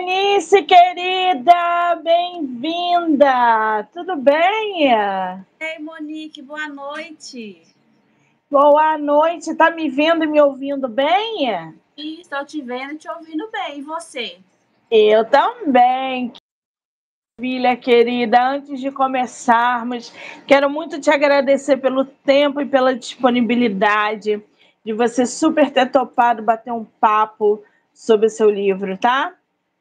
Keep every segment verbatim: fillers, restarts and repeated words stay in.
Eunice, querida, bem-vinda! Tudo bem? Ei, Monique, boa noite. Boa noite, tá me vendo e me ouvindo bem? Estou te vendo e te ouvindo bem, e você? Eu também, filha querida. Antes de começarmos, quero muito te agradecer pelo tempo e pela disponibilidade de você super ter topado bater um papo sobre o seu livro, tá?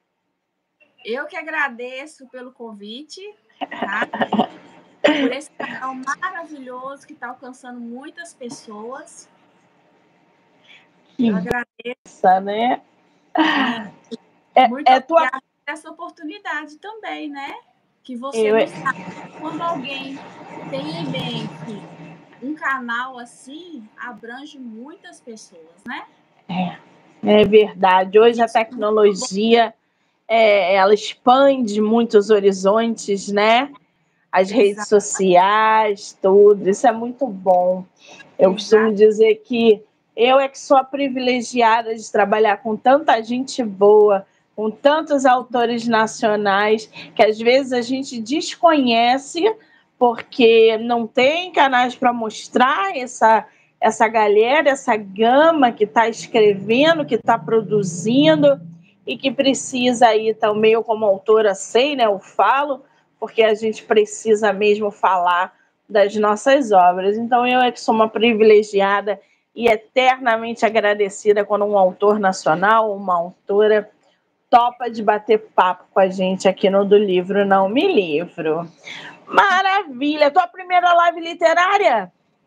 Eu que agradeço pelo convite, tá? Por esse canal maravilhoso que está alcançando muitas pessoas. Que Eu agradeço. Essa, né? É, muito é obrigada tua... por essa oportunidade também, né? Que você Eu... nos dá. Quando alguém tem em mente um canal assim, abrange muitas pessoas, né? É, é verdade. Hoje a Isso é tecnologia é, ela expande muitos horizontes, né? As redes Exato. sociais, tudo. Isso é muito bom. Eu Exato. costumo dizer que eu é que sou a privilegiada de trabalhar com tanta gente boa, com tantos autores nacionais, que às vezes a gente desconhece porque não tem canais para mostrar essa, essa galera, essa gama que está escrevendo, que está produzindo e que precisa aí também, eu como autora sei, né, eu falo, porque a gente precisa mesmo falar das nossas obras. Então eu é que sou uma privilegiada e eternamente agradecida quando um autor nacional, uma autora, topa de bater papo com a gente aqui no Do Livro Não Me Livro. Maravilha! Tua primeira live literária?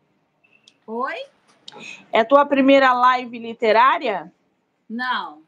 Oi? É tua primeira live literária? Não.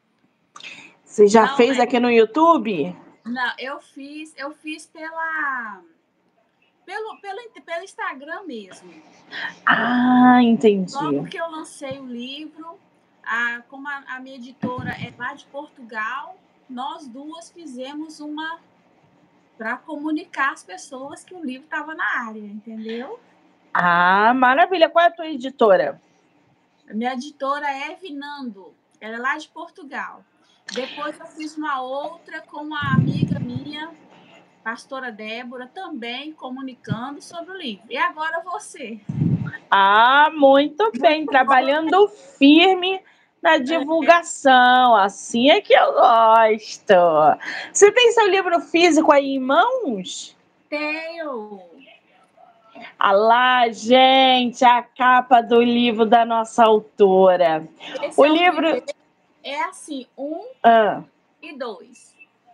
Você já Não fez é. aqui no YouTube? Não, eu fiz, eu fiz pela pelo, pelo, pelo Instagram mesmo. Ah, entendi. Logo que eu lancei o livro, a, como a, a minha editora é lá de Portugal, nós duas fizemos uma para comunicar às pessoas que o livro estava na área, entendeu? Ah, maravilha. Qual é a tua editora? A minha editora é Vinando, ela é lá de Portugal. Depois eu fiz uma outra com uma amiga minha, pastora Débora, também comunicando sobre o livro. E agora você. Ah, muito bem, Muito trabalhando firme na divulgação, assim é que eu gosto. Você tem seu livro físico aí em mãos? Tenho. Ah lá, gente, a capa do livro da nossa autora. Esse O é o livro... primeiro. É assim, um Ah. e dois.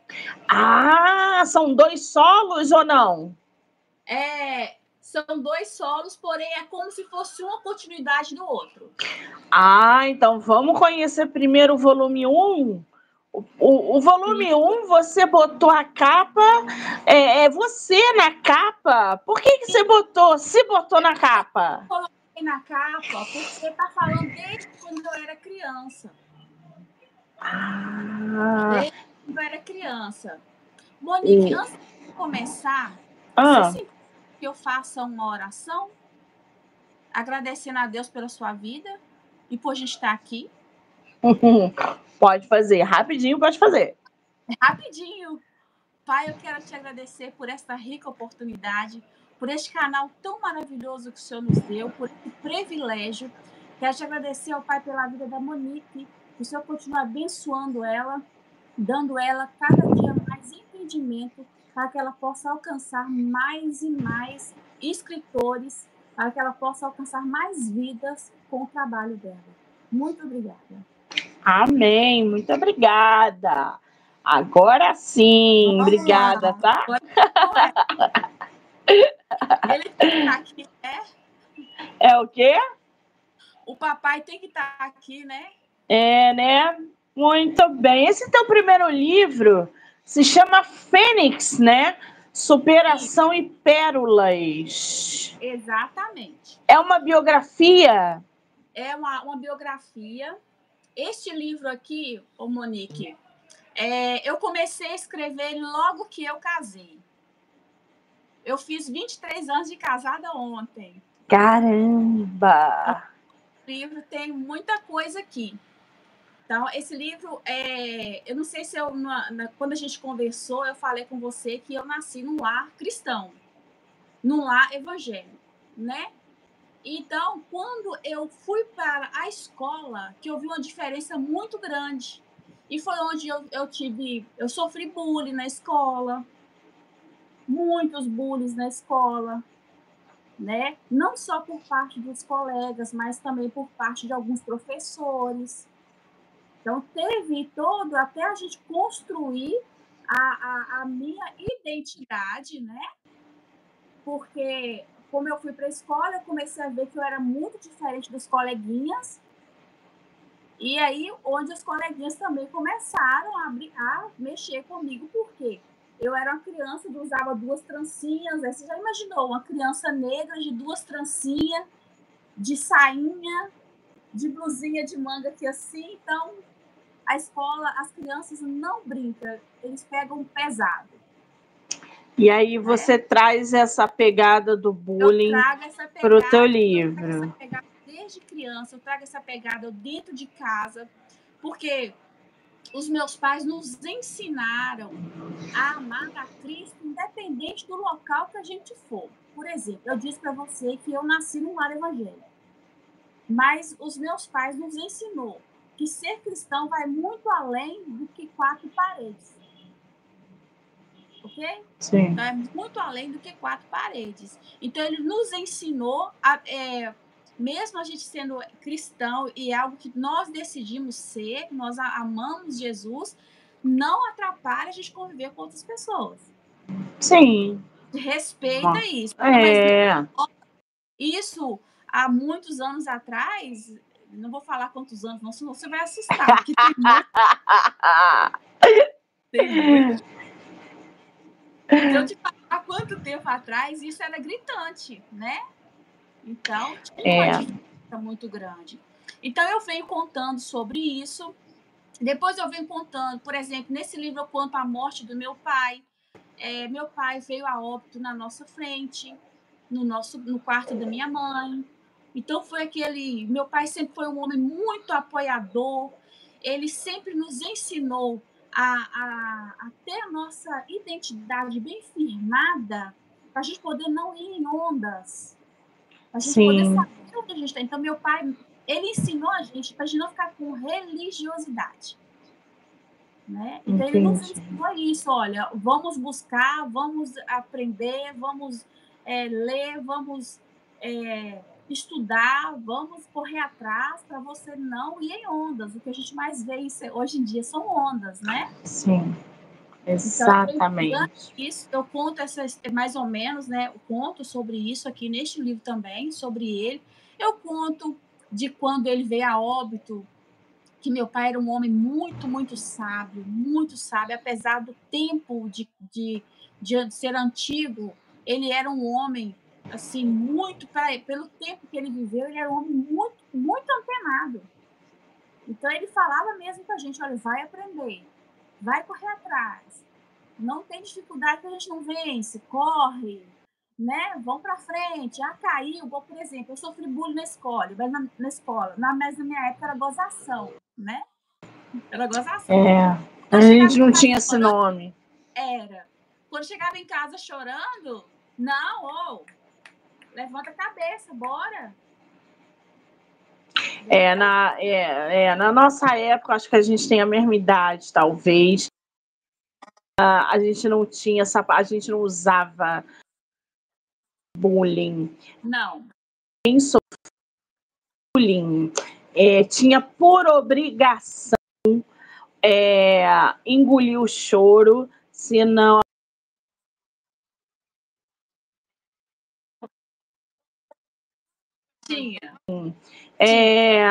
ah, são dois solos ou não? É, são dois solos, porém é como se fosse uma continuidade do outro. Ah, então vamos conhecer primeiro o volume um. O, o, o volume um, você botou a capa, é, é você na capa? Por que, que você botou, se botou na capa? Eu coloquei na capa porque você está falando desde quando eu era criança. Ah, Desde quando eu era criança. Monique, antes de começar, ah. você se que eu faça uma oração agradecendo a Deus pela sua vida e por a gente estar aqui? Pode fazer, rapidinho pode fazer. Rapidinho. Pai, eu quero te agradecer por esta rica oportunidade, por este canal tão maravilhoso que o Senhor nos deu, por esse privilégio. Quero te agradecer ao Pai pela vida da Monique, que o Senhor continue abençoando ela, dando ela cada dia mais entendimento para que ela possa alcançar mais e mais escritores, para que ela possa alcançar mais vidas com o trabalho dela. Muito obrigada. Amém, muito obrigada. Agora sim, obrigada, tá? Agora não é. Ele tem que estar aqui, né? É o quê? O papai tem que estar aqui, né? É, né? Muito bem. Esse teu primeiro livro se chama Fênix, né? Superação Sim. e Pérolas. Exatamente. É uma biografia? É uma, uma biografia. Este livro aqui, ô Monique, é, eu comecei a escrever logo que eu casei. Eu fiz vinte e três anos de casada ontem. Caramba! O livro tem muita coisa aqui. Então, esse livro, é, eu não sei se eu, na, na, quando a gente conversou, eu falei com você que eu nasci num lar cristão, num lar evangélico, né? Então, quando eu fui para a escola, que eu vi uma diferença muito grande. E foi onde eu, eu tive, eu sofri bullying na escola, muitos bullies na escola, né? Não só por parte dos colegas, mas também por parte de alguns professores. Então, teve todo, até a gente construir a, a, a minha identidade, né? Porque, como eu fui para a escola, eu comecei a ver que eu era muito diferente dos coleguinhas. E aí, onde os coleguinhas também começaram a, abrir, a mexer comigo, por quê? Eu era uma criança que usava duas trancinhas. Aí você já imaginou, uma criança negra de duas trancinhas, de sainha, de blusinha de manga aqui assim. Então, a escola, as crianças não brincam, eles pegam pesado. E aí você né? traz essa pegada do bullying para o teu livro. Eu trago essa pegada desde criança, eu trago essa pegada dentro de casa, porque os meus pais nos ensinaram a amar a Cristo independente do local que a gente for. Por exemplo, eu disse para você que eu nasci num lar evangélico, mas os meus pais nos ensinou que ser cristão vai muito além do que quatro paredes. Ok? Sim. Então, é muito além do que quatro paredes. Então, ele nos ensinou, a, é, mesmo a gente sendo cristão e é algo que nós decidimos ser, nós amamos Jesus, não atrapalha a gente conviver com outras pessoas. Sim. Respeita ah. isso. É. Mas isso, há muitos anos atrás, não vou falar quantos anos, não, senão você vai assustar, porque tem muito... tem muito... Se eu te falar há quanto tempo atrás, isso era gritante, né? Então, tinha uma é. diferença muito grande. Então, eu venho contando sobre isso. Depois eu venho contando, por exemplo, nesse livro eu conto a morte do meu pai. É, meu pai veio a óbito na nossa frente, no, nosso, no quarto da minha mãe. Então, foi aquele... Meu pai sempre foi um homem muito apoiador. Ele sempre nos ensinou A, a, a ter a nossa identidade bem firmada para a gente poder não ir em ondas, para a gente Sim. poder saber onde a gente está. Então, meu pai, ele ensinou a gente para a gente não ficar com religiosidade. Né? Então, Entendi. Ele nos ensinou isso, olha, vamos buscar, vamos aprender, vamos é, ler, vamos... É, estudar, vamos correr atrás para você não ir em ondas. O que a gente mais vê hoje em dia são ondas, né? Sim, exatamente. Então, isso, eu conto essas, mais ou menos, né? Eu conto sobre isso aqui neste livro também, sobre ele. Eu conto de quando ele veio a óbito, que meu pai era um homem muito, muito sábio, muito sábio, apesar do tempo de, de, de ser antigo, ele era um homem assim, muito, pra, pelo tempo que ele viveu, ele era um homem muito, muito antenado. Então, ele falava mesmo com a gente, olha, vai aprender, vai correr atrás, não tem dificuldade que a gente não vence, corre, né? Vão para frente. Ah, caiu, igual, por exemplo, eu sofri bullying na escola, mas na, na escola, na, mas na minha época era gozação, né? Era gozação. É, a gente não tinha esse nome. Era. Quando chegava em casa chorando, não, ou... Oh, levanta a cabeça, bora. É na, é, é, na nossa época, acho que a gente tem a mesma idade, talvez. Uh, a gente não tinha essa, a gente não usava bullying. Não. Quem sofreu bullying é, tinha por obrigação é, engolir o choro, senão Tinha. É...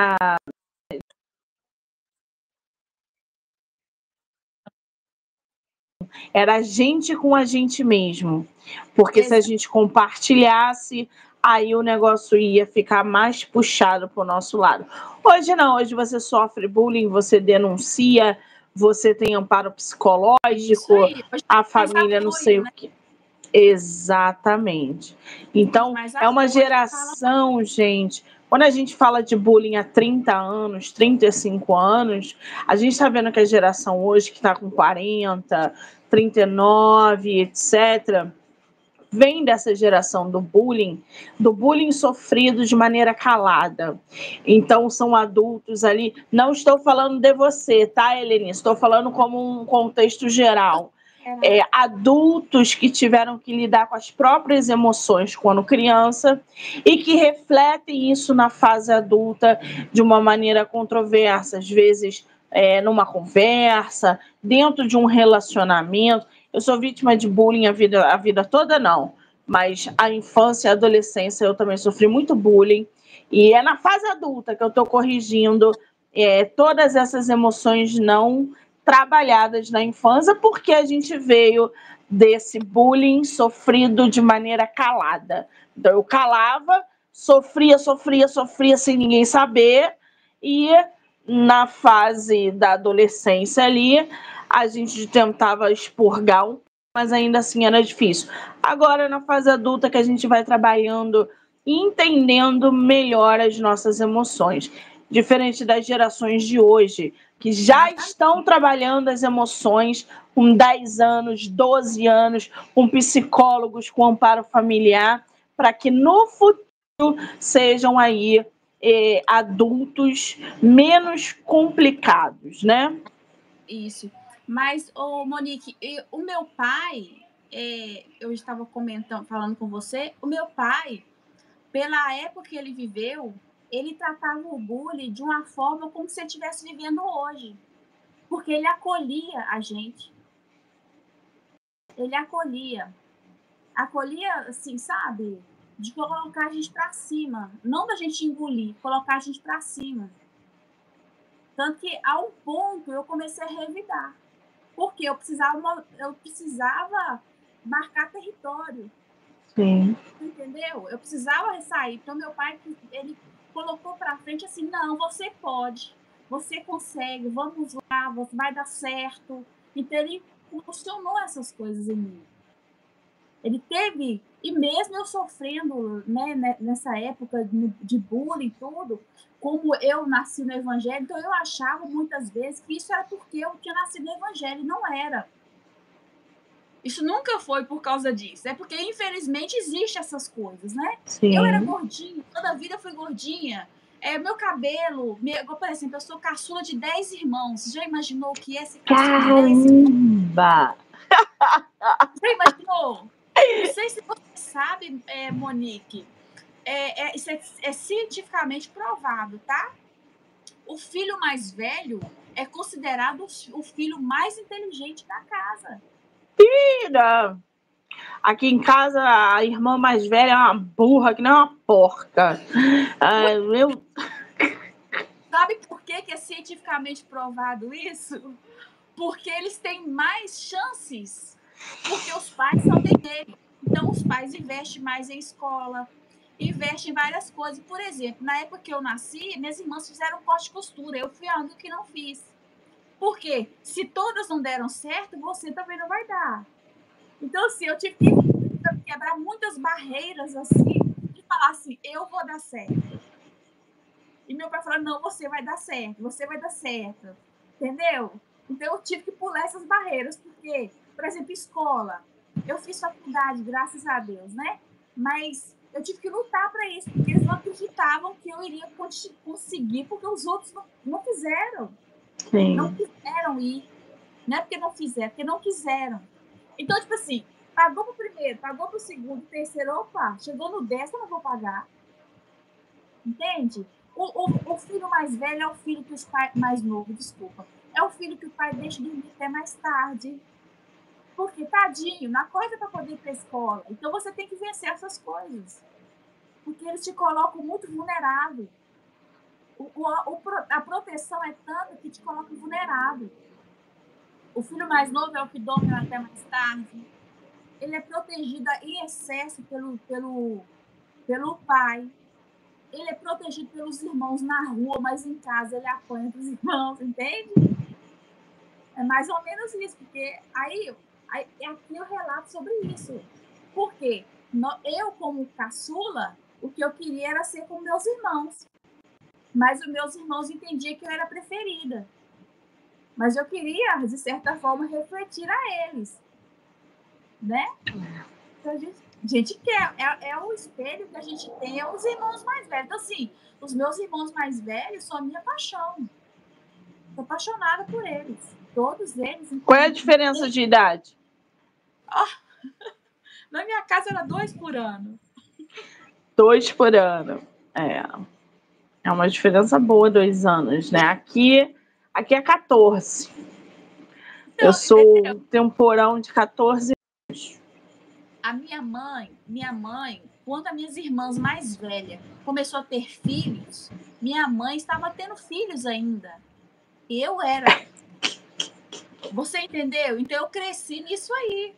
Era a gente com a gente mesmo. Porque Exato. Se a gente compartilhasse, aí o negócio ia ficar mais puxado para o nosso lado. Hoje não, hoje você sofre bullying, você denuncia, você tem amparo psicológico, a família não sei né? o quê. Exatamente. Então, é uma geração, gente, Quando a gente fala de bullying há trinta anos, trinta e cinco anos, a gente está vendo que a geração hoje, que está com quarenta, trinta e nove, etcétera, vem dessa geração do bullying, do bullying sofrido de maneira calada. Então, são adultos ali, não estou falando de você, tá, Helene? Estou falando como um contexto geral. É, adultos que tiveram que lidar com as próprias emoções quando criança e que refletem isso na fase adulta de uma maneira controversa, às vezes é, numa conversa, dentro de um relacionamento. Eu sou vítima de bullying a vida, a vida toda, não. Mas a infância e a adolescência eu também sofri muito bullying. E é na fase adulta que eu estou corrigindo é, todas essas emoções não trabalhadas na infância, porque a gente veio desse bullying sofrido de maneira calada. Então, eu calava, sofria, sofria, sofria sem ninguém saber, e na fase da adolescência ali, a gente tentava expurgar um, mas ainda assim era difícil. Agora, na fase adulta, que a gente vai trabalhando e entendendo melhor as nossas emoções, diferente das gerações de hoje, que já estão trabalhando as emoções com dez anos, doze anos, com psicólogos, com amparo familiar, para que no futuro sejam aí eh, adultos menos complicados, né? Isso. Mas, ô, Monique, eu- o meu pai, é, eu estava comentando, falando com você, o meu pai, pela época que ele viveu, ele tratava o bullying de uma forma como se ele estivesse vivendo hoje. Porque ele acolhia a gente. Ele acolhia. Acolhia, assim, sabe? De colocar a gente pra cima. Não da gente engolir, colocar a gente pra cima. Tanto que, a um ponto, eu comecei a revidar. Porque eu precisava, eu precisava marcar território. Sim. Entendeu? Eu precisava sair. Então, meu pai, ele colocou pra frente assim, não, você pode, você consegue, vamos lá, vai dar certo. Então, ele funcionou essas coisas em mim. Ele teve, e mesmo eu sofrendo, né, nessa época de bullying e tudo, como eu nasci no evangelho, então eu achava muitas vezes que isso era porque eu tinha nascido no evangelho, e não era. Isso nunca foi por causa disso. É porque, infelizmente, existem essas coisas, né? Sim. Eu era gordinha, toda a vida fui gordinha. É, meu cabelo, meu, por exemplo, eu sou caçula de dez irmãos. Você já imaginou o que é ser caçula de dez irmãos? Caramba! Já imaginou? Não sei se você sabe, é, Monique, é, é, isso é, é cientificamente provado, tá? O filho mais velho é considerado o filho mais inteligente da casa. Tira! Aqui em casa, a irmã mais velha é uma burra, que nem uma porca. Ah, eu... Sabe por que, que é cientificamente provado isso? Porque eles têm mais chances. Porque os pais são dinheiro. Então, os pais investem mais em escola, investem em várias coisas. Por exemplo, na época que eu nasci, minhas irmãs fizeram corte de costura. Eu fui a única que não fiz. Por quê? Se todas não deram certo, você também não vai dar. Então, assim, eu tive que quebrar muitas barreiras, assim, e falar assim, eu vou dar certo. E meu pai falou, não, você vai dar certo, você vai dar certo. Entendeu? Então, eu tive que pular essas barreiras, porque, por exemplo, escola. Eu fiz faculdade, graças a Deus, né? Mas eu tive que lutar para isso, porque eles não acreditavam que eu iria conseguir, porque os outros não, não fizeram. Sim. Não quiseram ir. Não é porque não fizeram, é porque não quiseram. Então, tipo assim, pagou pro primeiro, pagou pro segundo, terceiro, opa, chegou no décimo, eu não vou pagar. Entende? O, o, o filho mais velho é o filho que os pais... Mais novo, desculpa. É o filho que o pai deixa dormir até mais tarde. Porque, tadinho, não acorda para poder ir para a escola. Então, você tem que vencer essas coisas. Porque eles te colocam muito vulnerável. O, o, o, a proteção é tanto que te coloca vulnerável. O filho mais novo é o que dorme até mais tarde. Ele é protegido em excesso pelo, pelo, pelo pai. Ele é protegido pelos irmãos na rua, mas em casa ele apanha dos irmãos, entende? É mais ou menos isso, porque aí, aí aqui eu relato sobre isso. Por quê? Eu, como caçula, o que eu queria era ser com meus irmãos. Mas os meus irmãos entendiam que eu era preferida. Mas eu queria, de certa forma, refletir a eles. Né? Então, a gente, a gente quer, é, é o espelho que a gente tem, é os irmãos mais velhos. Então, assim, os meus irmãos mais velhos são a minha paixão. Estou apaixonada por eles. Todos eles. Qual é a diferença de idade? Oh, na minha casa era dois por ano. Dois por ano. É. É uma diferença boa, dois anos, né? Aqui, aqui é quatorze. Então, eu sou entendeu? Temporão de quatorze anos. A minha mãe, minha mãe, quando as minhas irmãs mais velhas começou a ter filhos, minha mãe estava tendo filhos ainda. Eu era. Você entendeu? Então eu cresci nisso aí.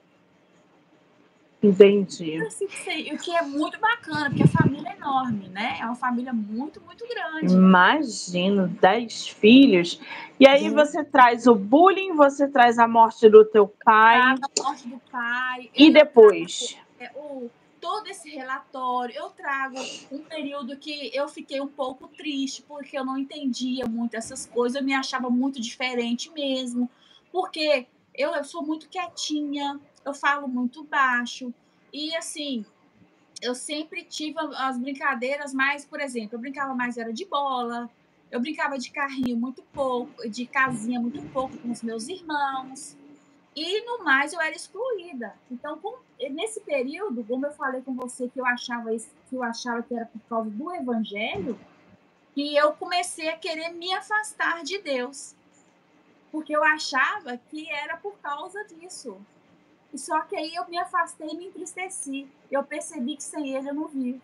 Entendi. O que é muito bacana, porque a família é enorme, né? É uma família muito, muito grande. Imagino, dez filhos. E aí Dez. você traz o bullying, você traz a morte do teu pai. A morte do pai. E depois? Trago, é, o, todo esse relatório. Eu trago um período que eu fiquei um pouco triste, porque eu não entendia muito essas coisas. Eu me achava muito diferente mesmo. Porque eu, eu sou muito quietinha, eu falo muito baixo. E assim, eu sempre tive as brincadeiras mais, por exemplo, eu brincava mais era de bola, eu brincava de carrinho muito pouco, de casinha muito pouco com os meus irmãos. E no mais eu era excluída. Então, com, nesse período, como eu falei com você que eu achava isso, que eu achava que era por causa do evangelho, que eu comecei a querer me afastar de Deus. Porque eu achava que era por causa disso. E só que aí eu me afastei e me entristeci. Eu percebi que sem ele eu não vivo.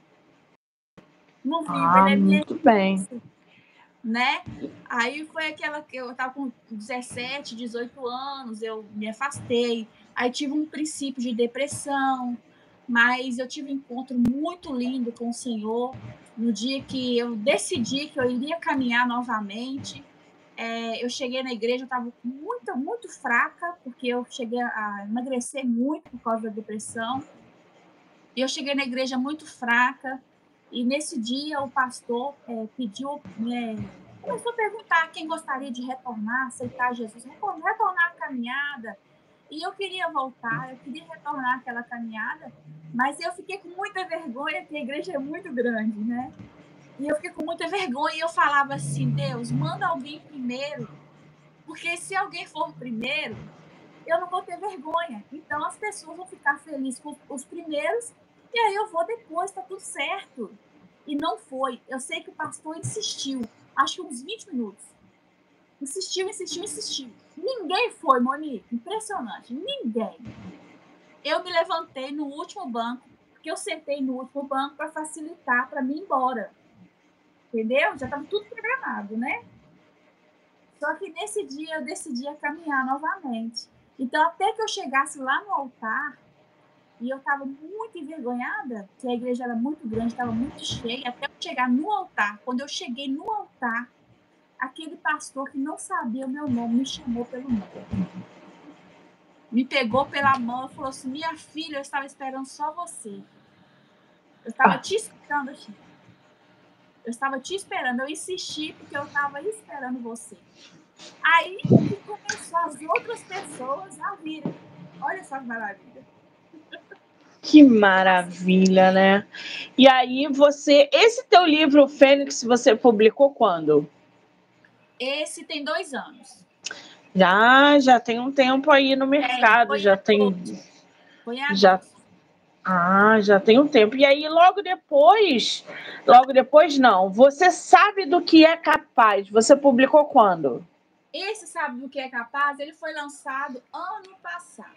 Não vivo. Ah, ele é muito bem. Né? Aí foi aquela que eu estava com dezessete, dezoito anos, eu me afastei. Aí tive um princípio de depressão, mas eu tive um encontro muito lindo com o Senhor no dia que eu decidi que eu iria caminhar novamente. É, eu cheguei na igreja, eu estava muito, muito fraca, porque eu cheguei a emagrecer muito por causa da depressão. E eu cheguei na igreja muito fraca. E nesse dia o pastor é, pediu, é, começou a perguntar quem gostaria de retornar, aceitar Jesus, retornar a caminhada. E eu queria voltar, eu queria retornar aquela caminhada, mas eu fiquei com muita vergonha, porque a igreja é muito grande, né? E eu fiquei com muita vergonha e eu falava assim, Deus, manda alguém primeiro, porque se alguém for primeiro, eu não vou ter vergonha. Então as pessoas vão ficar felizes com os primeiros e aí eu vou depois, tá tudo certo. E não foi. Eu sei que o pastor insistiu, acho que uns vinte minutos. Insistiu, insistiu, insistiu. Ninguém foi, Monique. Impressionante. Ninguém. Eu me levantei no último banco, porque eu sentei no último banco para facilitar para mim ir embora. Entendeu? Já estava tudo programado, né? Só que nesse dia eu decidi caminhar novamente. Então, até que eu chegasse lá no altar, e eu estava muito envergonhada, que a igreja era muito grande, estava muito cheia, até eu chegar no altar. Quando eu cheguei no altar, aquele pastor que não sabia o meu nome me chamou pelo nome. Me pegou pela mão e falou assim, minha filha, eu estava esperando só você. Eu estava ah. te esperando, Chico. Eu estava te esperando. Eu insisti porque eu estava esperando você. Aí que começou as outras pessoas a virem. Olha só que maravilha. Que maravilha, né? E aí você... Esse teu livro, Fênix, você publicou quando? Esse tem dois anos. Já, já tem um tempo aí no mercado. É, já tem... Foi em já Ah, já tem um tempo. E aí, logo depois... Logo depois, não. Você sabe do que é capaz. Você publicou quando? Esse Sabe do que é capaz, ele foi lançado ano passado.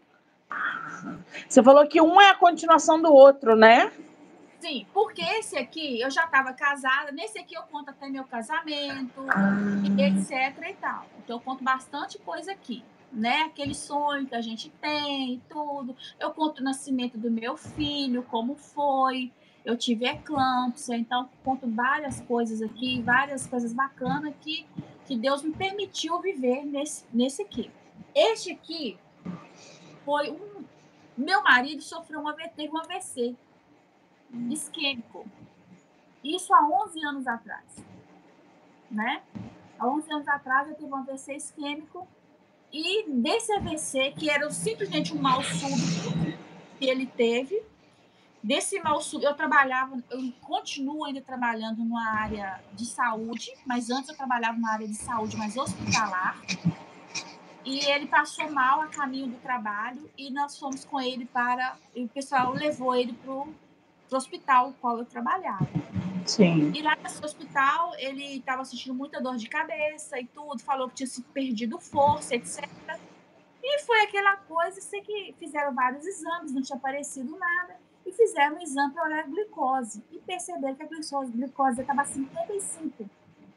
Você falou que um é a continuação do outro, né? Sim, porque esse aqui, eu já estava casada, nesse aqui eu conto até meu casamento, ah. etc e tal. Então eu conto bastante coisa aqui, né? Aquele sonho que a gente tem, tudo. Eu conto o nascimento do meu filho, como foi. Eu tive eclâmpsia, então conto várias coisas aqui, várias coisas bacanas que, que Deus me permitiu viver nesse, nesse aqui. Este aqui foi um... Meu marido sofreu uma, teve um A V C. isquêmico. Isso há onze anos atrás, né? Há onze anos atrás eu tive um A V C isquêmico e desse A V C, que era simplesmente um mal súbito que ele teve, desse mal súbito, eu trabalhava, eu continuo ainda trabalhando numa área de saúde, mas antes eu trabalhava numa área de saúde mais hospitalar, e ele passou mal a caminho do trabalho e nós fomos com ele para, e o pessoal levou ele para o hospital no qual eu trabalhava. Sim. E lá nesse hospital, ele estava sentindo muita dor de cabeça e tudo, falou que tinha sido perdido força, etcétera. E foi aquela coisa, sei que fizeram vários exames, não tinha aparecido nada, e fizeram um exame para olhar a glicose, e perceberam que a glicose estava cinquenta e cinco.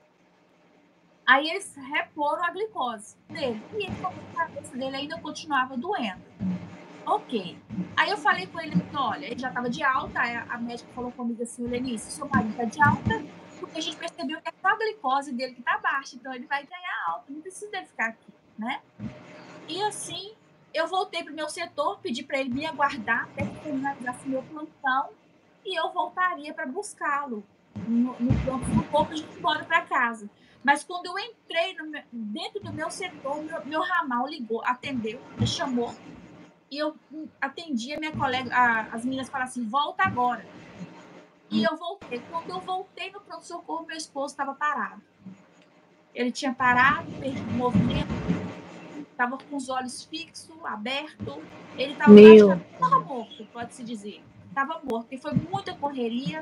Aí eles reporam a glicose dele, e ele, a cabeça dele ainda continuava doendo. Ok. Aí eu falei com ele, olha, ele já estava de alta, a médica falou comigo assim, Lenice, seu marido está de alta, porque a gente percebeu que é só a glicose dele que está baixa, então ele vai ganhar alta, não precisa dele ficar aqui, né? E assim, eu voltei para o meu setor, pedi para ele me aguardar até que finalizasse meu plantão, e eu voltaria para buscá-lo no, no pronto-socorro, a gente ir embora para casa. Mas quando eu entrei no meu, dentro do meu setor, meu, meu ramal ligou, atendeu, me chamou, e eu atendi a minha colega, a, as meninas falaram assim, volta agora. E eu voltei. Quando eu voltei no pronto-socorro, meu esposo estava parado. Ele tinha parado, perdido o movimento, estava com os olhos fixos, abertos. Ele estava praticamente morto, pode-se dizer. Estava morto, porque foi muita correria.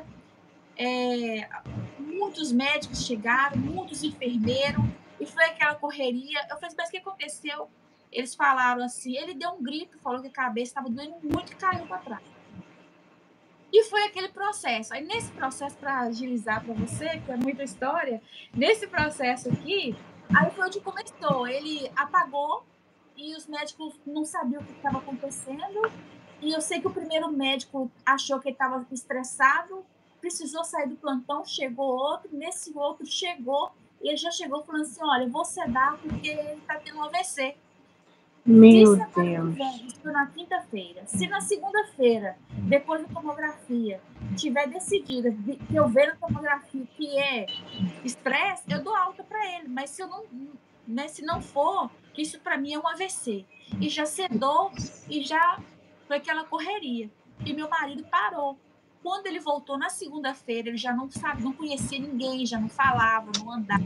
É, muitos médicos chegaram, muitos enfermeiros, e foi aquela correria. Eu falei, mas o que aconteceu? Eles falaram assim, ele deu um grito, falou que a cabeça estava doendo muito e caiu para trás. E foi aquele processo. Aí, nesse processo, para agilizar para você, que é muita história, nesse processo aqui, aí foi onde começou. Ele apagou e os médicos não sabiam o que estava acontecendo. E eu sei que o primeiro médico achou que ele estava estressado, precisou sair do plantão, chegou outro, nesse outro chegou, e ele já chegou falando assim, olha, vou sedar porque ele está tendo um A V C. Meu Se Deus. Isso foi na quinta-feira. Se na segunda-feira, depois da tomografia, tiver decidida que eu ver na tomografia que é estresse, eu dou alta para ele. Mas se eu não, né, se não for, isso para mim é um A V C. E já sedou e já foi aquela correria. E meu marido parou. Quando ele voltou na segunda-feira, ele já não sabe, não conhecia ninguém, já não falava, não andava.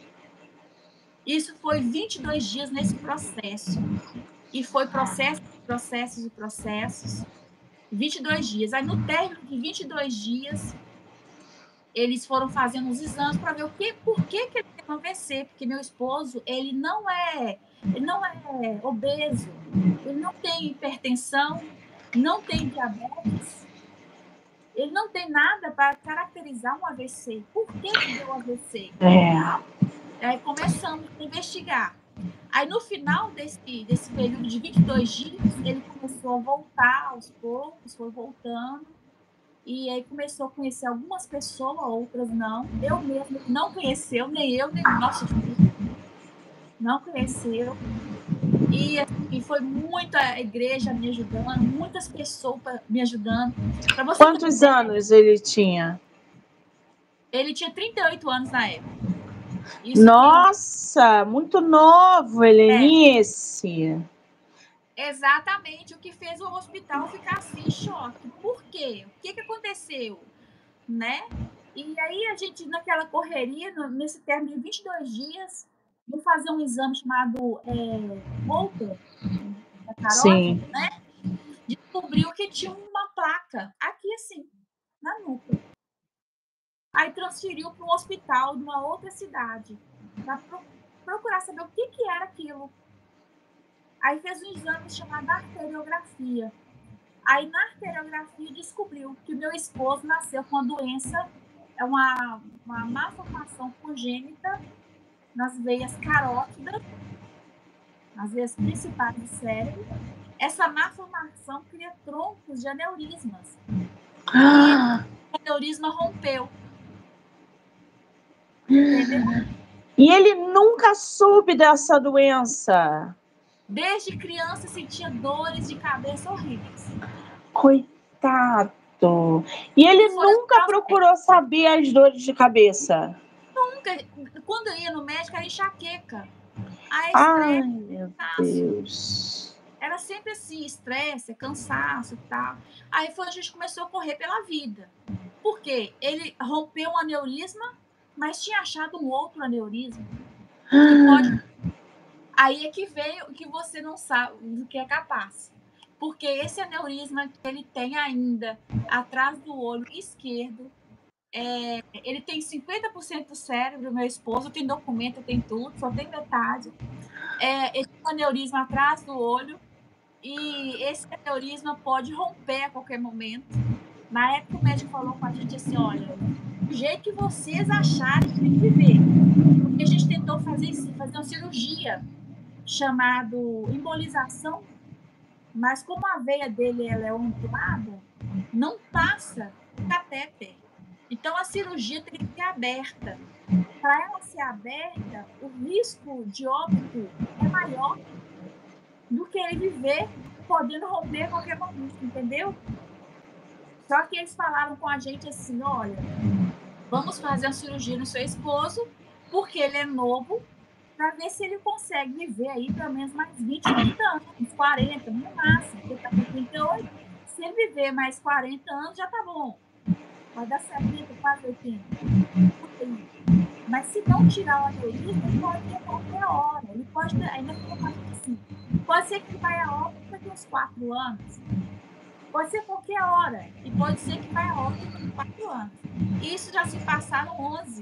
Isso foi vinte e dois dias nesse processo. E foi processo, processos e processos. vinte e dois dias. Aí, no término de vinte e dois dias, eles foram fazendo os exames para ver o que, por que, que ele tem um A V C. Porque meu esposo, ele não é, ele não é obeso, ele não tem hipertensão, não tem diabetes, ele não tem nada para caracterizar um A V C. Por que que deu A V C? É. Aí começamos a investigar. Aí, no final desse, desse período de vinte e dois dias, ele começou a voltar aos poucos, foi voltando. E aí começou a conhecer algumas pessoas, outras não. Eu mesmo não conheceu, nem eu, nem nosso filho. Não conheceu. E, e foi muita igreja me ajudando, muitas pessoas me ajudando. Pra você Quantos ter... anos ele tinha? Ele tinha trinta e oito anos na época. Isso Nossa, que... muito novo, Helenice. É. Exatamente, o que fez o hospital ficar assim em choque. Por quê? O que, que aconteceu? Né? E aí a gente, naquela correria, nesse término de vinte e dois dias, vou fazer um exame chamado é, Holter, da carótida, né? Descobriu que tinha uma placa aqui assim, na nuca. Aí transferiu para um hospital de uma outra cidade, para pro, procurar saber o que, que era aquilo. Aí fez um exame chamado arteriografia. Aí na arteriografia descobriu que o meu esposo nasceu com uma doença, é uma, uma malformação congênita nas veias carótidas, nas veias principais do cérebro. Essa malformação cria troncos de aneurismas. Ah. E o aneurisma rompeu. Entendeu? E ele nunca soube dessa doença? Desde criança sentia dores de cabeça horríveis. Coitado. E ele E foi nunca assim, procurou saber as dores de cabeça? nunca. Quando eu ia no médico, era enxaqueca. A Ai, estresse, meu cansaço. Deus. Era sempre assim, estresse, cansaço e tal. Aí foi, a gente começou a correr pela vida. Por quê? Ele rompeu um aneurisma, mas tinha achado um outro aneurisma. Que pode... Aí é que veio o que você não sabe do que é capaz. Porque esse aneurisma que ele tem ainda atrás do olho esquerdo, é, ele tem cinquenta por cento do cérebro, meu esposo, tem documento, tem tudo, só tem metade. É, esse aneurisma atrás do olho, e esse aneurisma pode romper a qualquer momento. Na época o médico falou com a gente assim, olha, do jeito que vocês acharem que tem que viver. Porque a gente tentou fazer, fazer uma cirurgia chamada embolização, mas como a veia dele ela é ondulada, não passa catéter. Então a cirurgia tem que ser aberta. Para ela ser aberta, o risco de óbito é maior do que ele viver podendo romper a qualquer momento, entendeu? Só que eles falaram com a gente assim, olha, vamos fazer a cirurgia no seu esposo, porque ele é novo, para ver se ele consegue viver aí pelo menos mais vinte, trinta anos, uns quarenta, no máximo, porque tá com trinta e oito, se ele viver mais quarenta anos, já tá bom. Vai dar setenta, quase oitenta. Mas se não tirar o aneurisma, ele pode ir a qualquer hora. Ele pode, ainda falou com a gente assim, pode ser que vai a óbito daqui uns quatro anos. Pode ser qualquer hora. E pode ser que vai a óbito daqui quatro anos. E isso já se passaram onze.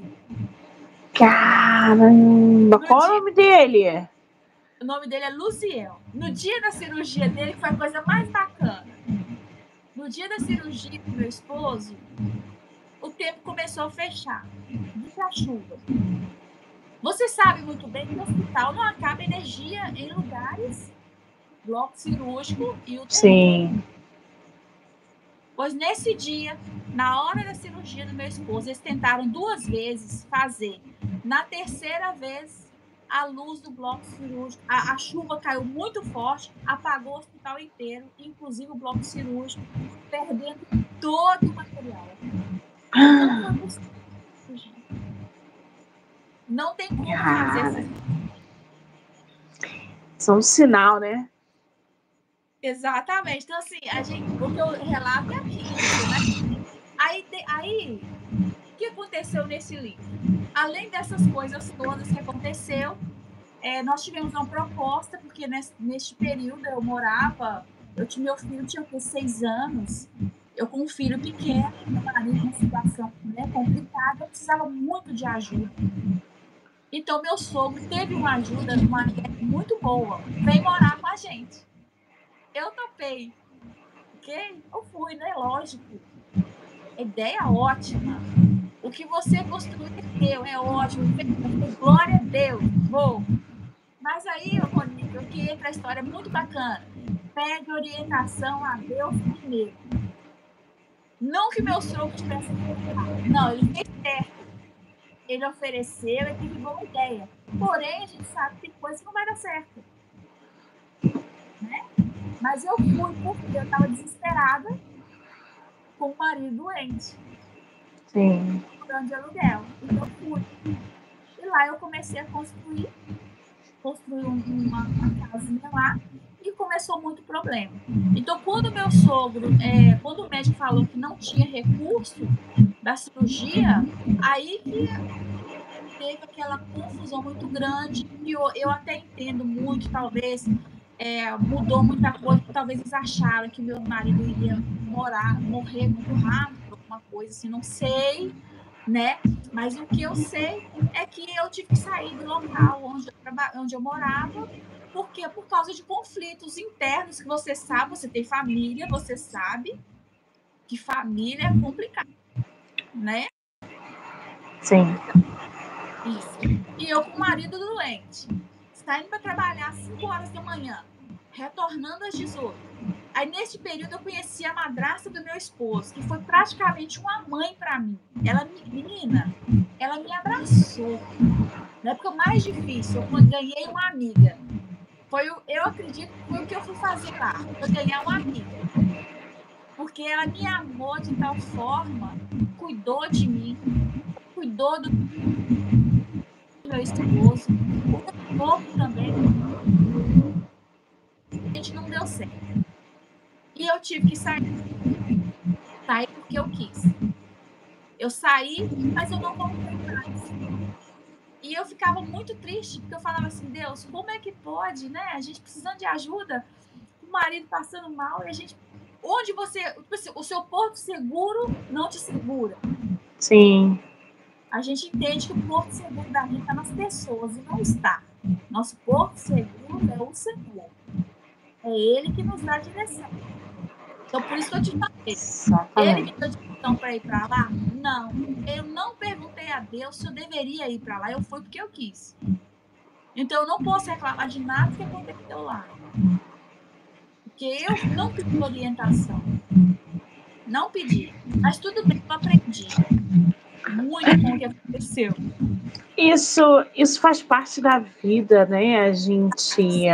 Caramba! No Qual dia... o nome dele? O nome dele é Luziel. No dia da cirurgia dele, que foi a coisa mais bacana. No dia da cirurgia do meu esposo, o tempo começou a fechar. Muita chuva. Você sabe muito bem que no hospital não acaba energia em lugares, bloco cirúrgico e U T I. Sim. Pois nesse dia, na hora da cirurgia do meu esposo, eles tentaram duas vezes fazer. Na terceira vez, a luz do bloco cirúrgico, a, a chuva caiu muito forte, apagou o hospital inteiro, inclusive o bloco cirúrgico, perdendo todo o material. Não foi possível. Não tem como fazer essa. São um sinal, né? Exatamente. Então, assim, a gente, o que eu relato é aqui, né? Aí, aí, o que aconteceu nesse livro? Além dessas coisas todas que aconteceu, é, nós tivemos uma proposta, porque nesse, neste período eu morava, eu tinha, meu filho tinha o seis anos, eu com um filho pequeno, meu marido numa situação, né, complicada, eu precisava muito de ajuda. Então, meu sogro teve uma ajuda, uma ideia muito boa, vem morar com a gente. Eu topei, ok? Eu fui, né? Lógico. Ideia ótima. O que você construiu é teu, é ótimo. Glória a Deus, vou. Mas aí, Ronica, o que entra a história é muito bacana. Pede orientação a Deus primeiro. Não que meu sogro tivesse errado. Não, ele fez certo. Ele ofereceu, ele teve boa ideia. Porém, a gente sabe que tem coisa que não vai dar certo. Né? Mas eu fui porque eu estava desesperada com o marido doente. Sim. Morando de aluguel. Então eu fui. E lá eu comecei a construir. Construí uma, uma casinha lá. E começou muito problema. Então, quando meu sogro, é, quando o médico falou que não tinha recurso da cirurgia, aí que teve aquela confusão muito grande. E eu, eu até entendo muito, talvez, é, mudou muita coisa, talvez eles acharam que meu marido iria morar, morrer muito rápido, alguma coisa assim, não sei, né? Mas o que eu sei é que eu tive que sair do local onde eu, onde eu morava, porque por causa de conflitos internos que você sabe, você tem família, você sabe que família é complicado, né? Sim. Isso. E eu com o marido doente, saindo para trabalhar às cinco horas da manhã, retornando às dezoito. Aí, nesse período, eu conheci a madrasta do meu esposo, que foi praticamente uma mãe para mim. Ela, menina, ela me abraçou. Na época mais difícil, eu ganhei uma amiga. Foi, eu acredito que foi o que eu fui fazer lá. Eu ganhei uma amiga. Porque ela me amou de tal forma, cuidou de mim, cuidou do meu esposo, o meu sogro também, a gente não deu certo. E eu tive que sair, sair porque eu quis. Eu saí, mas eu não voltei mais. E eu ficava muito triste, porque eu falava assim, Deus, como é que pode, né? A gente precisando de ajuda, o marido passando mal, e a gente... Onde você... O seu porto seguro não te segura. Sim. A gente entende que o porto seguro da gente está nas pessoas, e não está. Nosso porto seguro é o Senhor. É Ele que nos dá a direção. Então, por isso que eu te falei. Ele me deu direção para ir para lá? Não. Eu não perguntei a Deus se eu deveria ir para lá. Eu fui porque eu quis. Então, eu não posso reclamar de nada que aconteceu lá. Porque eu não pedi orientação. Não pedi. Mas tudo bem, eu aprendi. Muito com o que aconteceu. Isso, isso faz parte da vida, né? A gente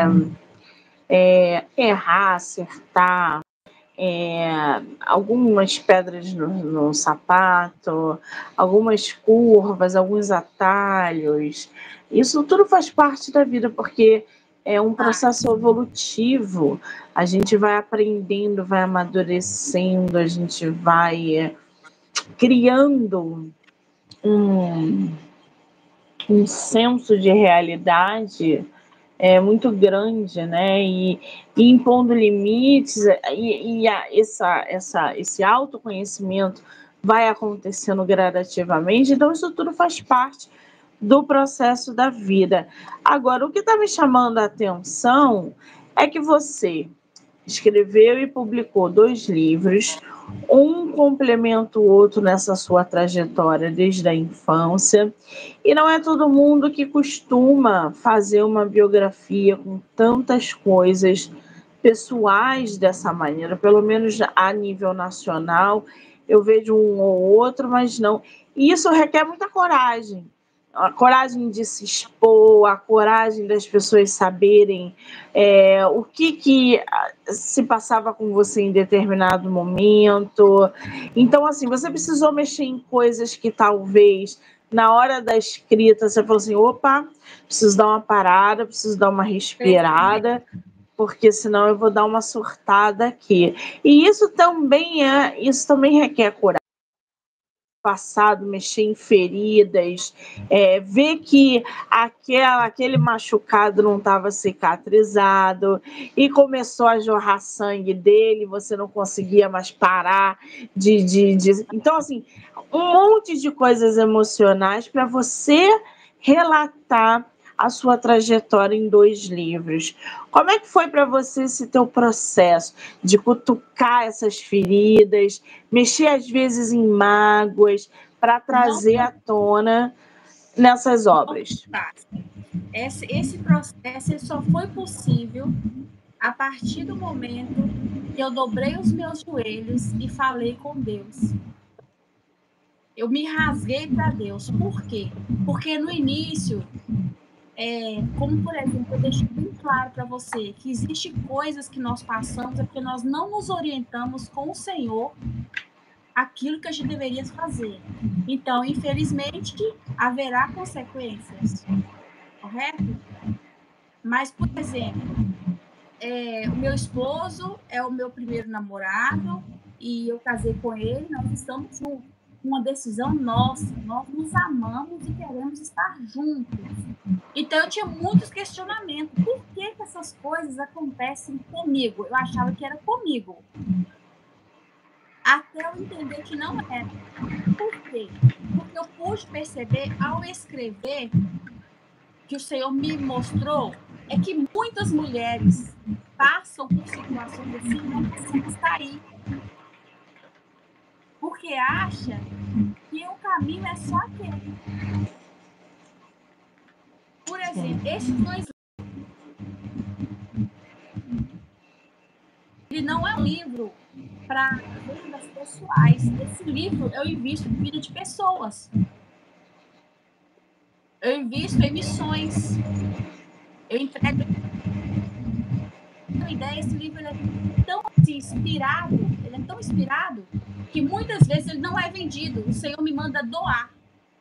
é, errar, acertar, é, algumas pedras no, no sapato, algumas curvas, alguns atalhos. Isso tudo faz parte da vida, porque é um processo evolutivo. A gente vai aprendendo, vai amadurecendo, a gente vai é, criando um, um senso de realidade é muito grande, né? E, e impondo limites, e, e a, essa, essa, esse autoconhecimento vai acontecendo gradativamente, então isso tudo faz parte do processo da vida. Agora, o que está me chamando a atenção é que você escreveu e publicou dois livros, um complementa o outro nessa sua trajetória desde a infância, e não é todo mundo que costuma fazer uma biografia com tantas coisas pessoais dessa maneira, pelo menos a nível nacional, eu vejo um ou outro, mas não. E isso requer muita coragem, a coragem de se expor, a coragem das pessoas saberem é, o que, que se passava com você em determinado momento. Então, assim, você precisou mexer em coisas que talvez na hora da escrita você falou assim, opa, preciso dar uma parada, preciso dar uma respirada, porque senão eu vou dar uma surtada aqui. E isso também é, isso também requer coragem. Passado, mexer em feridas, é, ver que aquela, aquele machucado não estava cicatrizado e começou a jorrar sangue dele, você não conseguia mais parar de, de, de... Então, assim, um monte de coisas emocionais para você relatar a sua trajetória em dois livros. Como é que foi para você esse teu processo de cutucar essas feridas, mexer às vezes em mágoas, para trazer à tona nessas obras? Esse, esse processo só foi possível a partir do momento que eu dobrei os meus joelhos e falei com Deus. Eu me rasguei para Deus. Por quê? Porque no início, é, como por exemplo, eu deixei bem claro para você que existem coisas que nós passamos é porque nós não nos orientamos com o Senhor aquilo que a gente deveria fazer. Então, infelizmente, haverá consequências, correto? Mas, por exemplo, é, o meu esposo é o meu primeiro namorado e eu casei com ele, nós estamos juntos. Uma decisão nossa, nós nos amamos e queremos estar juntos. Então, eu tinha muitos questionamentos. Por que, que essas coisas acontecem comigo? Eu achava que era comigo. Até eu entender que não era. Por quê? Porque eu pude perceber, ao escrever, que o Senhor me mostrou, é que muitas mulheres passam por situações assim e não conseguem sair. Porque acha que o caminho é só aquele. Por exemplo, esses dois ele não é um livro para vendas pessoais. Esse livro eu invisto em vida de pessoas. Eu invisto em missões. Eu entrego ideia, esse livro ele é tão assim, inspirado, ele é tão inspirado, que muitas vezes ele não é vendido. O Senhor me manda doar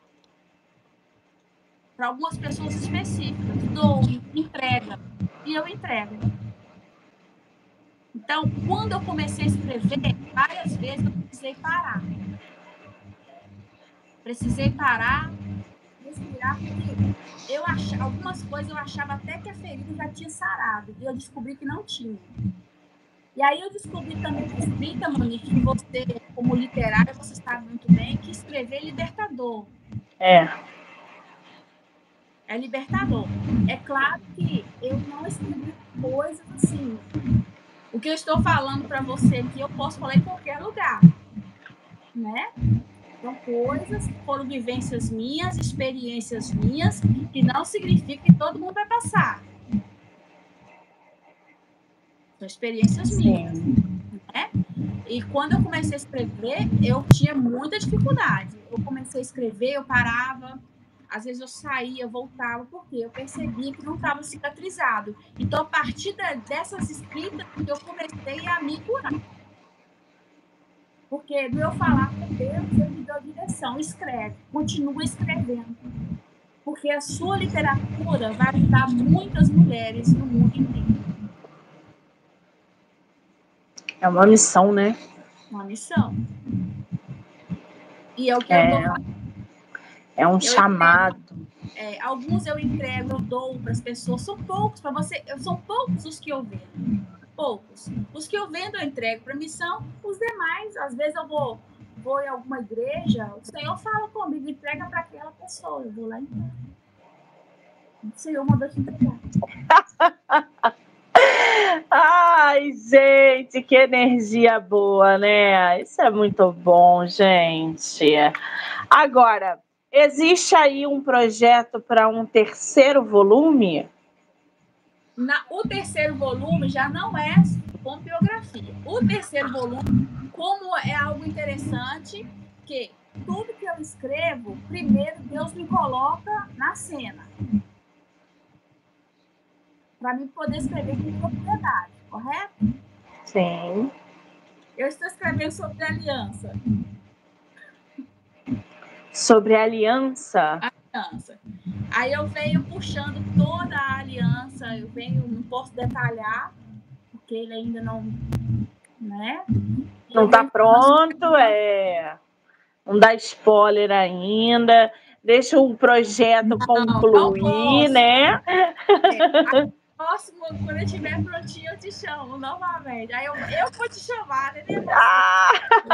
para algumas pessoas específicas. Dou, entrega. E eu entrego. Então, quando eu comecei a escrever, várias vezes eu precisei parar. Precisei parar, respirar, porque eu ach... algumas coisas eu achava até que a ferida já tinha sarado. E eu descobri que não tinha. E aí eu descobri também que escrita, Monique, que você, como literária, você sabe muito bem, que escrever é libertador. É. É libertador. É claro que eu não escrevi coisas assim. O que eu estou falando para você aqui, eu posso falar em qualquer lugar. Né? São coisas que foram vivências minhas, experiências minhas, que não significa que todo mundo vai passar. São experiências minhas. Né? E quando eu comecei a escrever, eu tinha muita dificuldade. Eu comecei a escrever, eu parava, às vezes eu saía, voltava, porque eu percebia que não estava cicatrizado. Então, a partir de, dessas escritas, eu comecei a me curar. Porque do eu falar com Deus, ele me deu a direção, escreve, continua escrevendo. Porque a sua literatura vai ajudar muitas mulheres no mundo inteiro. É uma missão, né? Uma missão. E é o que é, eu estou fazendo. É um eu chamado. Entrego, é, alguns eu entrego, eu dou para as pessoas. São poucos para você. São poucos os que eu vendo. Poucos. Os que eu vendo eu entrego para missão. Os demais, às vezes eu vou, vou em alguma igreja, o Senhor fala comigo, entrega para aquela pessoa. Eu vou lá e entrego. O Senhor mandou te entregar. Ai, gente, que energia boa, né? Isso é muito bom, gente. Agora, existe aí um projeto para um terceiro volume? Na, o terceiro volume já não é com biografia. O terceiro volume, como é algo interessante, que tudo que eu escrevo, primeiro Deus me coloca na cena. Para mim poder escrever com propriedade, correto? Sim. Eu estou escrevendo sobre aliança. Sobre aliança? Aliança. Aí eu venho puxando toda a aliança, eu venho, não posso detalhar, porque ele ainda não, né? Não está pronto, é... Não dá spoiler ainda. Deixa o projeto não, concluir, não né? É, próximo, quando eu estiver prontinho, eu te chamo novamente. Aí eu, eu vou te chamar, né? Ah!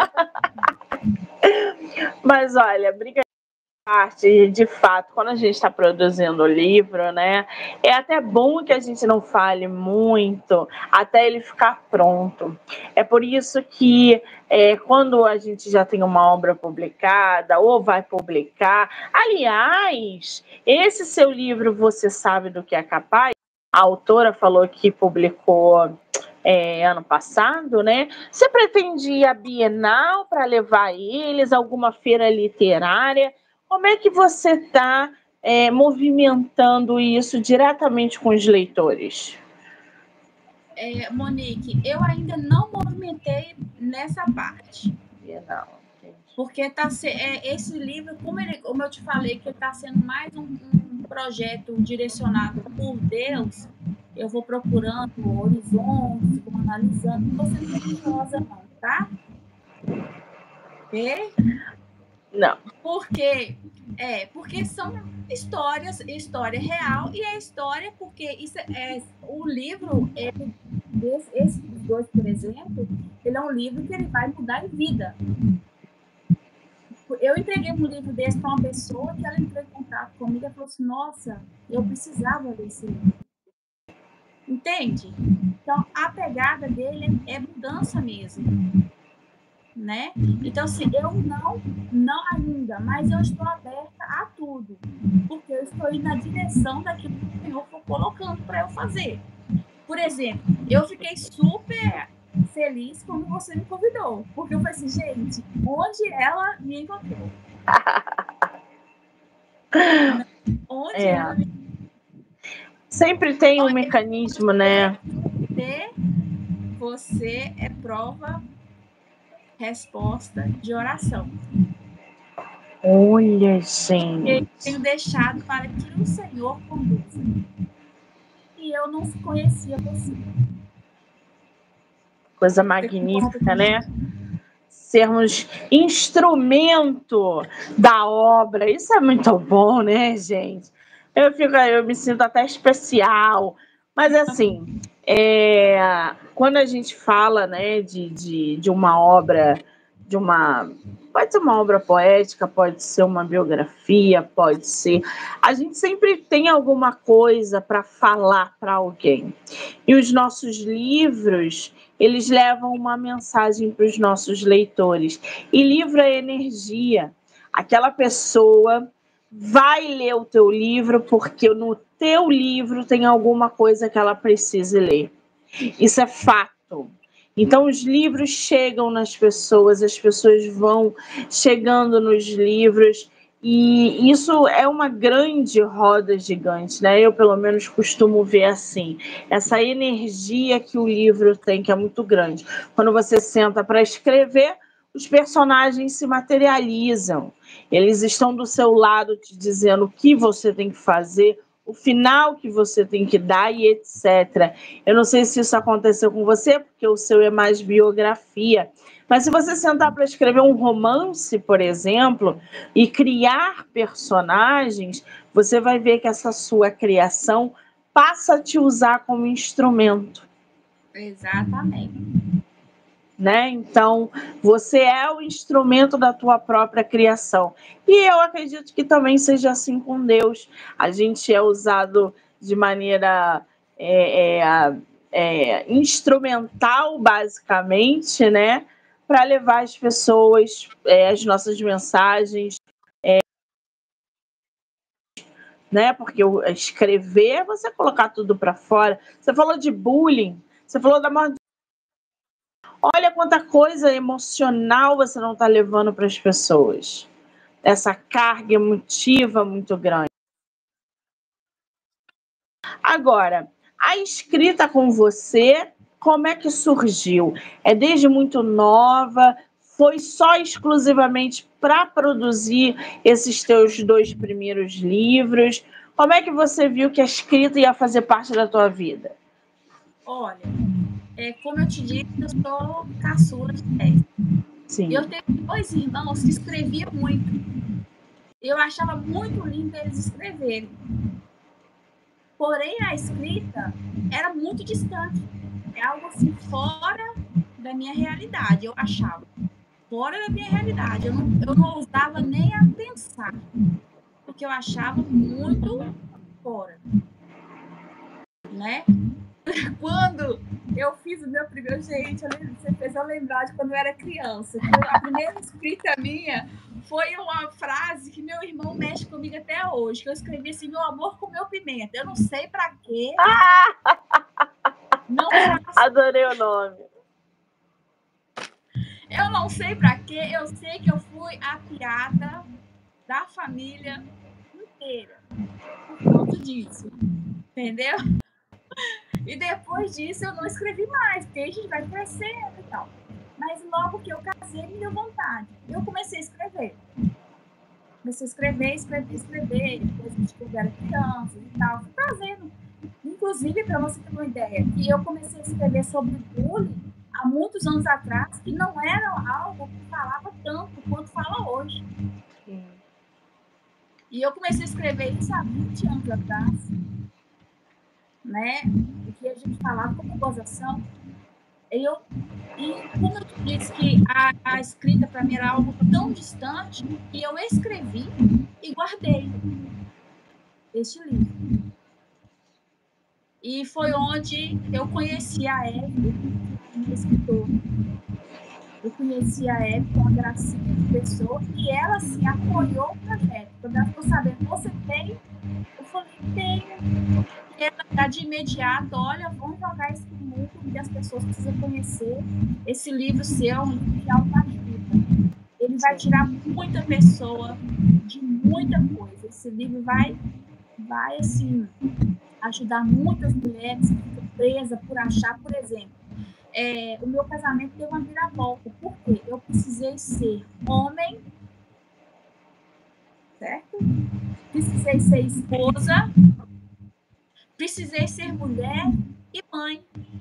Mas olha, briga parte, de fato, quando a gente está produzindo o livro, né, é até bom que a gente não fale muito até ele ficar pronto. É por isso que é, quando a gente já tem uma obra publicada ou vai publicar, aliás, esse seu livro Você Sabe do que é Capaz, a autora falou que publicou É, ano passado, né? Você pretende ir à Bienal para levar eles, alguma feira literária? Como é que você está é, movimentando isso diretamente com os leitores? É, Monique, eu ainda não movimentei nessa parte. Não, porque tá se, é, esse livro, como, ele, como eu te falei, que está sendo mais um, um projeto direcionado por Deus, eu vou procurando horizontes, vou analisando, não vou ser religiosa não, tá? Ok? Não. Porque, é, porque são histórias, história real, e é história porque isso é, o livro, ele, esse, esse dois, por exemplo, ele é um livro que ele vai mudar em vida. Eu entreguei um livro desse para uma pessoa que ela entrou em contato comigo e falou assim, nossa, eu precisava desse livro. Entende? Então, a pegada dele é mudança mesmo. Né? Então, assim, eu não, não ainda, mas eu estou aberta a tudo. Porque eu estou indo na direção daquilo que o Senhor for colocando para eu fazer. Por exemplo, eu fiquei super feliz quando você me convidou. Porque eu falei assim, gente, onde ela me encontrou? Onde é. ela me... Sempre tem um mecanismo, né? Ter você é prova, resposta de oração. Olha, gente. Eu tenho deixado para que o Senhor conduza. E eu não conhecia você. Coisa magnífica, né? Sermos instrumento da obra. Isso é muito bom, né, gente? Eu, fico, eu me sinto até especial. Mas, assim, é, quando a gente fala, né, de, de, de uma obra, de uma... Pode ser uma obra poética, pode ser uma biografia, pode ser... A gente sempre tem alguma coisa para falar para alguém. E os nossos livros, eles levam uma mensagem para os nossos leitores. E livro é energia. Aquela pessoa vai ler o teu livro porque no teu livro tem alguma coisa que ela precise ler. Isso é fato. Então, os livros chegam nas pessoas, as pessoas vão chegando nos livros, e isso é uma grande roda gigante, né? Eu, pelo menos, costumo ver assim, essa energia que o livro tem, que é muito grande. Quando você senta para escrever, os personagens se materializam, eles estão do seu lado te dizendo o que você tem que fazer, o final que você tem que dar e etcétera. Eu não sei se isso aconteceu com você, porque o seu é mais biografia, mas se você sentar para escrever um romance, por exemplo, e criar personagens, você vai ver que essa sua criação passa a te usar como instrumento. Exatamente. Né? Então, você é o instrumento da tua própria criação. E eu acredito que também seja assim com Deus. A gente é usado de maneira é, é, é, instrumental, basicamente, né? Para levar as pessoas, é, as nossas mensagens. É, né? Porque escrever é você colocar tudo para fora. Você falou de bullying, você falou da morte. Olha quanta coisa emocional você não está levando para as pessoas. Essa carga emotiva muito grande. Agora, a escrita com você, como é que surgiu? É desde muito nova? Foi só exclusivamente para produzir esses teus dois primeiros livros? Como é que você viu que a escrita ia fazer parte da tua vida? Olha, é, como eu te disse, eu sou caçula de dez. Sim. Eu tenho dois irmãos que escreviam muito. Eu achava muito lindo eles escreverem. Porém, a escrita era muito distante. É algo assim, fora da minha realidade, eu achava. Fora da minha realidade. Eu não, eu não ousava nem a pensar. Porque eu achava muito fora. Né? Quando eu fiz o meu primeiro... Gente, você fez eu lembrar de quando eu era criança. A primeira escrita minha foi uma frase que meu irmão mexe comigo até hoje, que eu escrevi assim: meu amor comeu pimenta. Eu não sei pra quê. Não faço. Adorei o nome. Eu não sei pra quê. Eu sei que eu fui a piada da família inteira por causa disso. Entendeu? E depois disso eu não escrevi mais, porque a gente vai crescendo e tal. Mas logo que eu casei, me deu vontade. Eu comecei a escrever. Comecei a escrever, escrever, escrever. Depois a gente era criança e tal. Fui fazendo. Inclusive, para você ter uma ideia, que eu comecei a escrever sobre bullying há muitos anos atrás, que não era algo que falava tanto quanto fala hoje. Sim. E eu comecei a escrever isso há vinte anos atrás. Né? O que a gente falava como gozação. Eu, e como eu te disse que a, a escrita para mim era algo tão distante, que eu escrevi e guardei este livro. E foi onde eu conheci a Hebe, minha escritora. Eu conheci a Hebe, uma gracinha de pessoa, e ela se apoiou o projeto. Quando ela ficou sabendo, você tem? Eu falei, tenho. E ela, de imediato, olha, vamos jogar esse mundo que as pessoas precisam conhecer. Esse livro seu é um livro de autoajuda. Ele vai tirar muita pessoa de muita coisa. Esse livro vai, vai assim, ajudar muitas mulheres que ficam presas por achar, por exemplo, é, o meu casamento deu uma viravolta. Por quê? Eu precisei ser homem, certo? Precisei ser esposa, precisei ser mulher e mãe.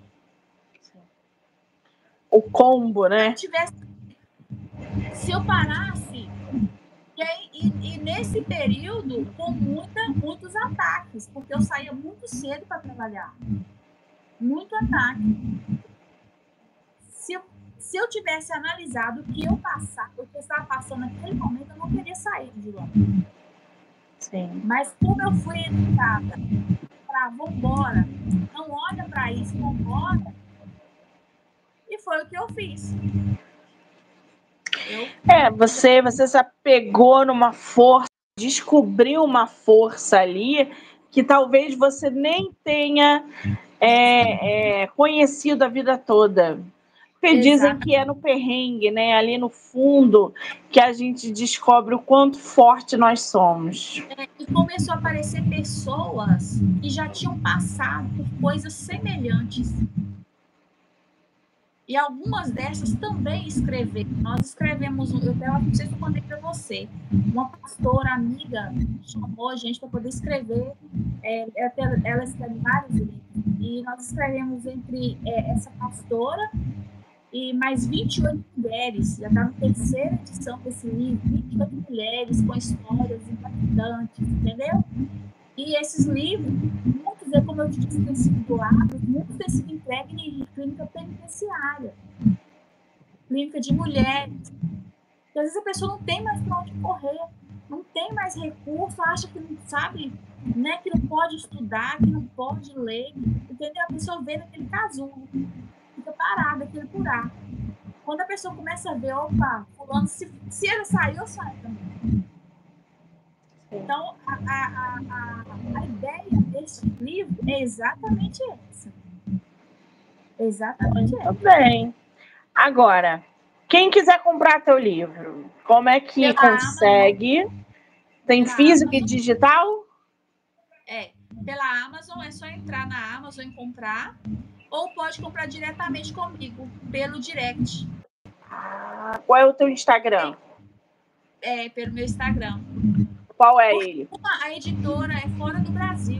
O combo, né? Se eu tivesse, se eu parasse, e, aí, e, e nesse período, com muita, muitos ataques, porque eu saía muito cedo para trabalhar. Muito ataque. Se eu, se eu tivesse analisado o que eu passava, o que eu estava passando naquele momento, eu não teria saído de lá. Sim. Mas como eu fui educada para vambora, não olha para isso, vambora, e foi o que eu fiz. Eu... É, você, você se apegou numa força, descobriu uma força ali que talvez você nem tenha é, é, conhecido a vida toda. Porque dizem que é no perrengue, né? Ali no fundo, que a gente descobre o quanto forte nós somos. É, e começou a aparecer pessoas que já tinham passado por coisas semelhantes. E algumas dessas também escreveram. Nós escrevemos, eu até não sei se eu mandei para você, uma pastora amiga chamou a gente para poder escrever, é, ela escreve vários livros, e nós escrevemos entre é, essa pastora e mais vinte e oito mulheres, já está na terceira edição desse livro, vinte e oito mulheres com histórias impactantes, entendeu? E esses livros, muitos, é como eu te disse, têm sido doados, muitos têm sido entregues em clínica penitenciária, clínica de mulheres. Porque às vezes a pessoa não tem mais para onde correr, não tem mais recurso, acha que não sabe, né, que não pode estudar, que não pode ler, entendeu? A pessoa vê naquele casulo, fica parada, aquele buraco. Quando a pessoa começa a ver, opa, fulano, se, se ele saiu, eu saio também. Então, a, a, a, a ideia desse livro é exatamente essa. Exatamente Muito essa. bem. Agora, quem quiser comprar teu livro, como é que Pela consegue? Amazon, Tem pela físico Amazon, e digital? É, pela Amazon é só entrar na Amazon e comprar, ou pode comprar diretamente comigo, pelo direct. Ah, qual é o teu Instagram? É, pelo meu Instagram. Qual é Porque ele? a editora é fora do Brasil.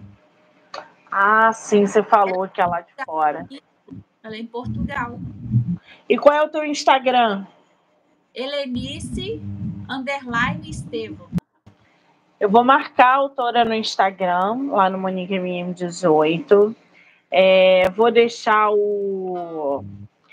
Ah, sim, você falou que é lá de fora. Ela é em Portugal. E qual é o teu Instagram? Helenice underline Estevão. Eu vou marcar a autora no Instagram, lá no Monique M M dezoito. É, vou deixar o,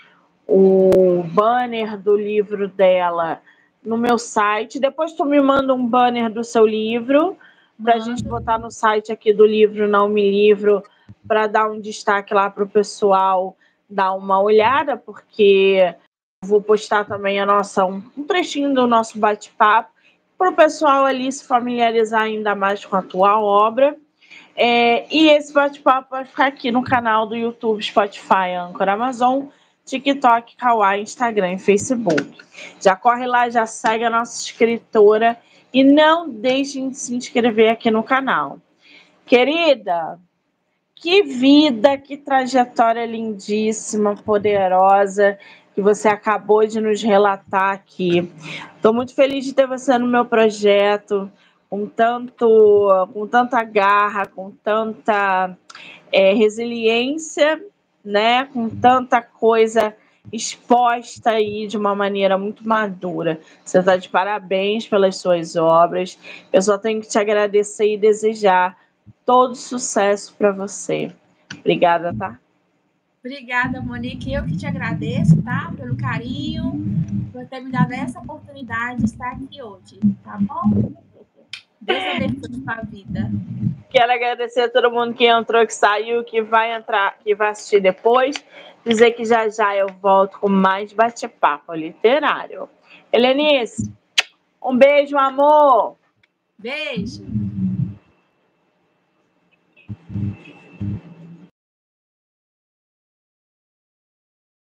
o banner do livro dela no meu site. Depois tu me manda um banner do seu livro para a gente botar no site aqui do livro Não Me Livro, para dar um destaque lá para o pessoal dar uma olhada, porque vou postar também a nossa, um, um trechinho do nosso bate-papo para o pessoal ali se familiarizar ainda mais com a tua obra. É, e esse bate-papo vai ficar aqui no canal do YouTube, Spotify, Anchor, Amazon, TikTok, Kawaii, Instagram e Facebook. Já corre lá, já segue a nossa escritora e não deixem de se inscrever aqui no canal. Querida, que vida, que trajetória lindíssima, poderosa, que você acabou de nos relatar aqui. Estou muito feliz de ter você no meu projeto, com, tanto, com tanta garra, com tanta é, resiliência, né? Com tanta coisa exposta aí de uma maneira muito madura. Você está de parabéns pelas suas obras. Eu só tenho que te agradecer e desejar todo sucesso para você. Obrigada, tá? Obrigada, Monique. Eu que te agradeço, tá? Pelo carinho, por ter me dado essa oportunidade de estar aqui hoje, tá bom? Deus abençoe a sua vida. Quero agradecer a todo mundo que entrou, que saiu, que vai entrar, que vai assistir depois. Dizer que já já eu volto com mais bate-papo literário. Helenice, um beijo, amor! Beijo!